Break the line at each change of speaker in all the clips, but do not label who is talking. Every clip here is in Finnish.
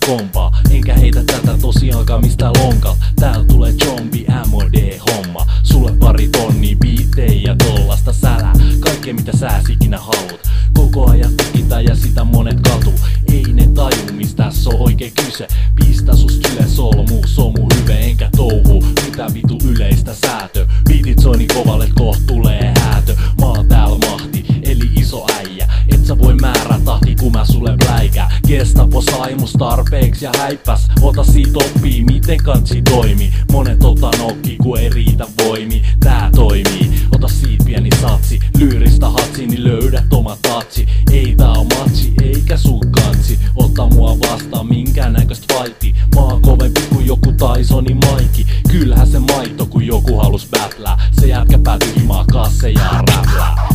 kompaa. Enkä heitä tätä tosiaankaan mistään lonkalta. Täällä tulee zombi MOD homma. Sulle pari tonnia biitejä tollasta sälää. Kaikkea mitä sä ikinä haluut. Koko ajan tukitään ja sitä monet katuu. Ei ne taju mistä tässä on oikein kyse. Pistä susta yle solmuu, somu hyve enkä touhuu. Mitä vitu yleistä säätö. Beatit soi niin kovalle koht tulee häätö. Mä oon täällä mahti, eli iso äijä. Et sä voi määrää tahti kun mä sulle pläikää. Gestapo sai mus tarpeeksi ja häippäs. Ota siitä oppii miten kansi toimii. Monet ota nokki kun ei riitä voimi. Tää toimii, ota siitä pieni satsi. Lyyristä hatsi niin löydät oma tatsi. Ei tää on matsi eikä sun kansi. Ota mua vastaan minkään näköistä fighti. Mä oon kovempi kuin joku Tysoni Maikki. Kyllähän se maito kun joku halus battlää. Se jätkä pääty himaa kasseja ja räplää.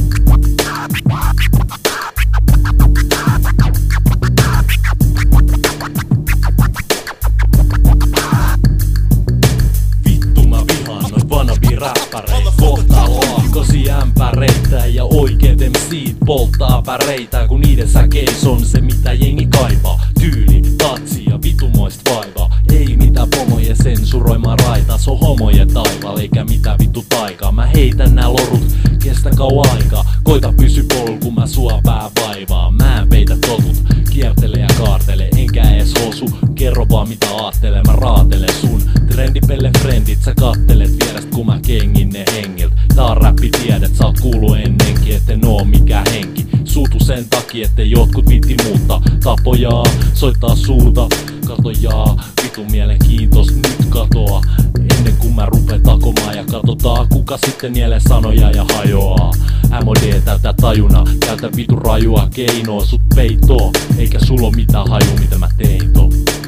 Vittu mä vihaan noit wannabe-räppäreitä. Kohtaa laahkosi ämpäreitä ja oikeet MC't polttaa päreitä. Kun niiden säkeis on se mitä jengi kaipaa. Tyyli, tatsi ja vitumoist vaivaa. Ei mitään pomojen sensuroimaan raitaa. Se on homojen taivaal eikä mitään vittu taikaa. Mä heitän nää lorut, kestä kauan aikaa. Koita pysy polku, mä sua pää vaivaa. Mä en peitä totut, kiertele ja kaartele. Enkä ees hosu, kerro vaan mitä aattelee. Mä raatelen sun trendipelle friendit. Sä kattelet vierestä kun mä kengin ne hengilt. Tää on räppi tiedet, sä oot kuullut ennenkin. Etten oo mikään henki. Suutu sen takia ettei jotkut vitti muuttaa. Tapojaa, soittaa suuta. Katojaa, vitu mielenkiintos nyt katoa. Ennen kuin mä rupeen takomaan ja katsotaan kuka sitten nielee sanoja ja hajoaa. MOD täytää tajuna, käytä vitu rajua keinoa. Sut peitoo, eikä sulla oo mitään haju mitä mä tein to.